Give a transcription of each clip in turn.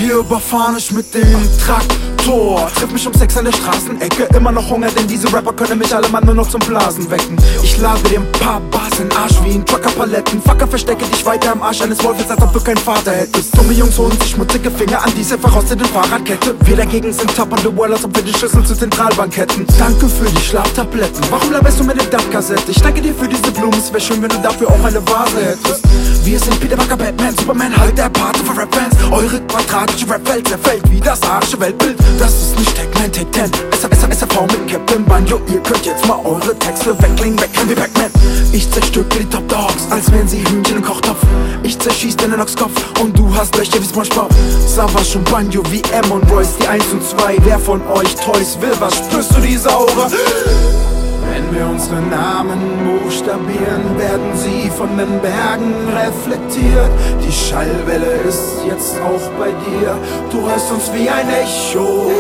Wir überfahren euch mit dem Traktor. Triff mich um 6 an der Straßenecke. Immer noch Hunger, denn diese Rapper können mich alle Mann nur noch zum Blasen wecken. Ich lade dir ein paar Bars in den Arsch wie ein Trucker-Paletten. Fucker, verstecke dich weiter im Arsch eines Wolfes, als ob du keinen Vater hättest. Dumme Jungs holen sich schmutzige Finger an diese verrostete Fahrradkette. Wir dagegen sind top on the wall, als ob wir die Schlüssel zur Zentralbank hätten. Danke für die Schlaftabletten. Warum laberst du mit der Dachkassette? Ich danke dir für diese Blumen, es wär schön, wenn du dafür auch eine Vase hättest. Wir sind Peter Parker, Batman, Superman, halt der Pate für Rap-Fans. Eure quadratische Rap-Welt zerfällt wie das arische Weltbild. Das ist nicht Tagman, Take 10, SAV mit Captain Banjo. Ihr könnt jetzt mal eure Texte wegklingen, wegrennen wie Pac-Man. Ich zerstücke die Top Dogs, als wären sie Hühnchen im Kochtopf. Ich zerschieß deinen Nox-Kopf und du hast Löcher wie SpongeBob. Savage und Banjo wie M und Royce, die 1 und 2. Wer von euch Toys will, was spürst du diese Aura? Wenn wir unsere Namen buchstabieren, werden sie von den Bergen reflektiert. Die Schallwelle ist jetzt auch bei dir, du hörst uns wie ein Echo.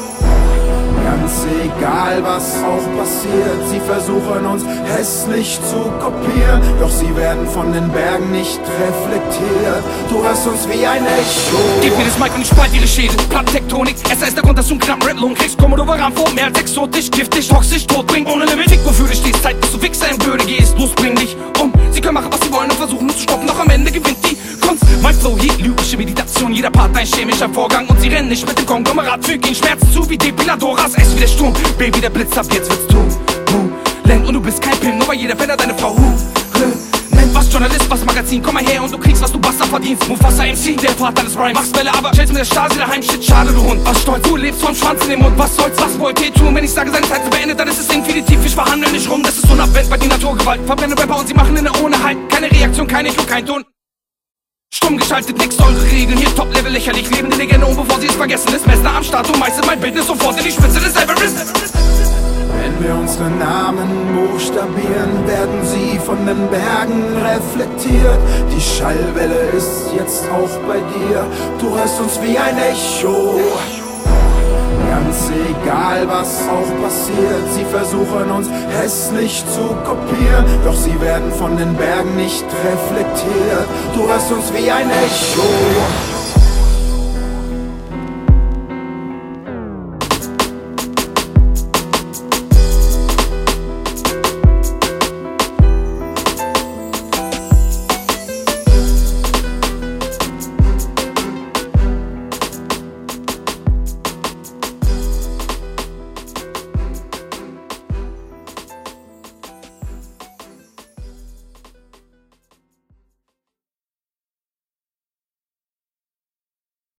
Ganz egal, was auch passiert, sie versuchen uns hässlich zu kopieren. Doch sie werden von den Bergen nicht reflektiert, du hörst uns wie ein Echo. Gib mir das Mic und ich spalt ihre Schädel. Plattentektonik, es ist der Grund, dass du einen knappen Rap-Lohn kriegst. Komodo Varanfo, mehr als exotisch, giftig, toxisch, tot bringt ohne Limit. Fick, wofür du stehst, Zeit, bis du Wichser in Würde gehst. Los, bring dich um. Sie können machen, was sie wollen und versuchen uns zu stoppen, doch am Ende gewinnt die Kunst. Mein Flow hier, lyrische Meditation, jeder Part ein chemischer Vorgang. Und sie rennen nicht mit dem Konglomerat, füg ihnen Schmerzen zu wie Depiladoras. Es wie der Sturm, Baby, der Blitz ab, jetzt wird's lenk und du bist kein Pimp, nur weil jeder Fänder deine Frau nennt. Was Journalist, was Magazin, komm mal her und du kriegst, was du Bastard verdienst. Mufasa MC, der Vater des Rhymes. Machst Welle, aber stellst mir der Stasi daheim, shit, schade, du Hund. Was stolz, du lebst vom Schwanz in den Mund. Was soll's, was wollt ihr tun? Wenn ich sage, seine Zeit ist beendet, dann ist es infinitiv. Ich verhandle nicht rum, das ist unabwendbar bei die Naturgewalt. Verbrenne Rapper und sie machen inne ohne Halt. Keine Reaktion, kein Echo, kein Ton. Stumm geschaltet, nix, eure Regeln hier Top-Level lächerlich. Leben die Legende um, bevor sie es vergessen. Das Messer am Start, du meistens mein Bildnis sofort in die Spitze des Everest. Wenn wir unsere Namen buchstabieren, werden sie von den Bergen reflektiert. Die Schallwelle ist jetzt auch bei dir, du hörst uns wie ein Echo. Ganz egal, was auch passiert, sie versuchen uns hässlich zu kopieren. Doch sie werden von den Bergen nicht reflektiert, du hörst uns wie ein Echo.